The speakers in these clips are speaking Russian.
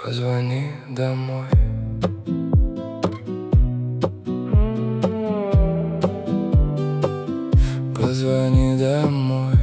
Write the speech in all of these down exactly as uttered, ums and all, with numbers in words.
Позвони домой. Позвони домой.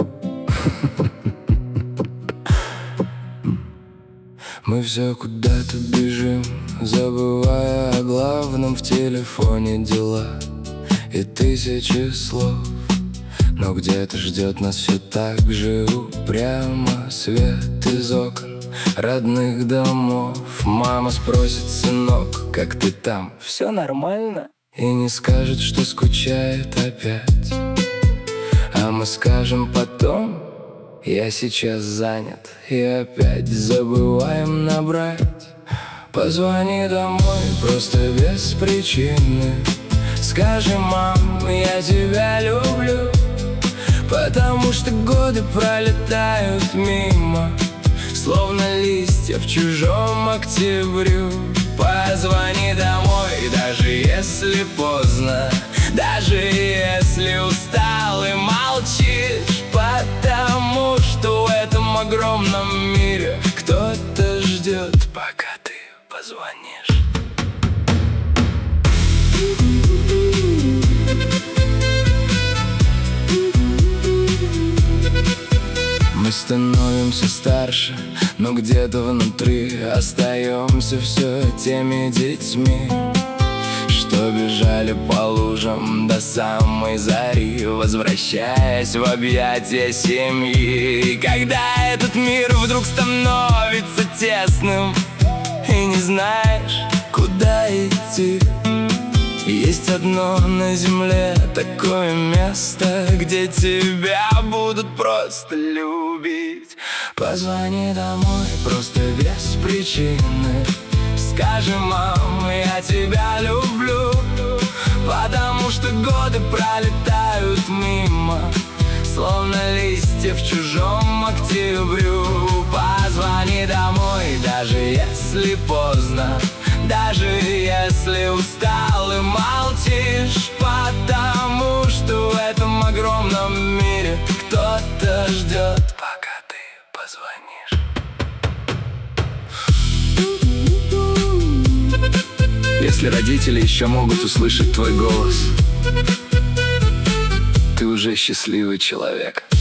Мы все куда-то бежим, забывая о главном, в телефоне дела и тысячи слов. Но где-то ждет нас все так же упрямо свет из окон родных домов. Мама спросит: сынок, как ты там? Все нормально? И не скажет, что скучает опять. А мы скажем потом: я сейчас занят. И опять забываем набрать. Позвони домой просто без причины. Скажи: мам, я тебя люблю. Потому что годы пролетают мимо, словно листья в чужом октябрю. Позвони домой, даже если поздно, даже если устал и молчишь. Потому что в этом огромном мире кто-то ждет, пока ты позвонишь. Мы становимся старше, но где-то внутри остаемся все теми детьми, что бежали по лужам до самой зари, возвращаясь в объятия семьи. И когда этот мир вдруг становится тесным и не знаешь, куда идти, есть одно на земле такое место, где тебя будут просто любить. Позвони домой просто без причины. Скажи: мам, я тебя люблю. Потому что годы пролетают мимо, словно листья в чужом октябрю. Позвони домой, даже если поздно, даже если устал и молчишь. Потому что в этом огромном мире кто-то ждет, пока ты позвонишь. Если родители еще могут услышать твой голос, ты уже счастливый человек.